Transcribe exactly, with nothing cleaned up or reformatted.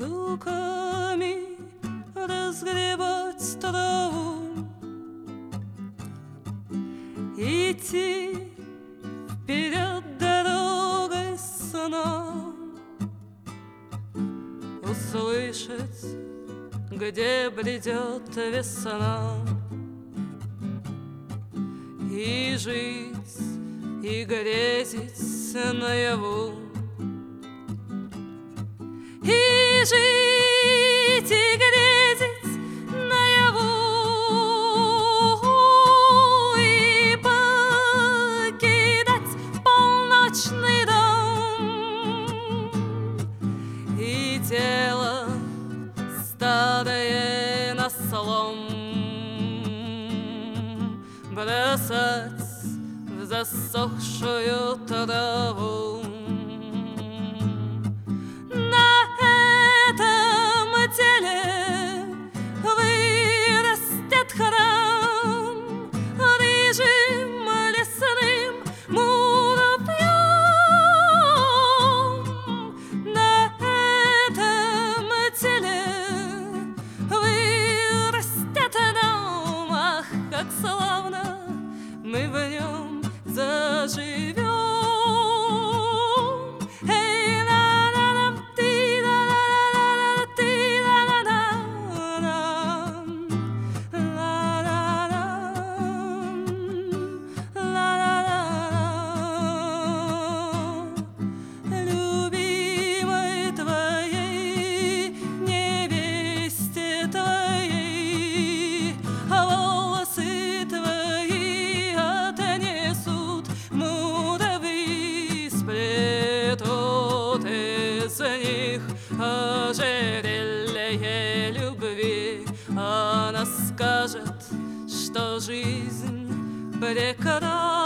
руками разгребать траву, идти вперед дорогой сна, услышать, где бредет весна, и жить, и грезить наяву, и жить, и грезить наяву, и покидать полночный дом, и тело старое на слом бросать в засохшую траву. На этом теле вырастет храм рыжим лесным муравьем. На этом теле вырастет дом, ах, как славно мы в нем заживем. Ожерелье любви, она скажет, что жизнь прекрасна.